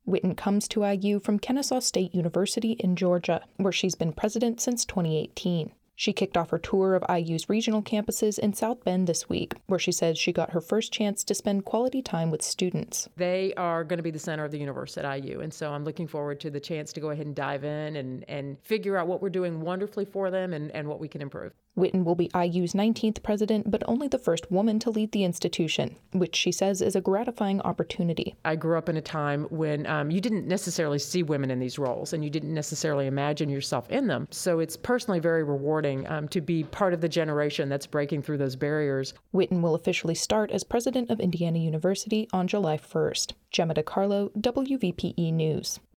Witten comes to IU from Kennesaw State University in Georgia, where she's been president since 2018. She kicked off her tour of IU's regional campuses in South Bend this week, where she says she got her first chance to spend quality time with students. They are going to be the center of the universe at IU, and so I'm looking forward to the chance to go ahead and dive in and figure out what we're doing wonderfully for them and what we can improve. Witten will be IU's 19th president, but only the first woman to lead the institution, which she says is a gratifying opportunity. I grew up in a time when you didn't necessarily see women in these roles, and you didn't necessarily imagine yourself in them. So it's personally very rewarding to be part of the generation that's breaking through those barriers. Witten will officially start as president of Indiana University on July 1st. Gemma DiCarlo, WVPE News.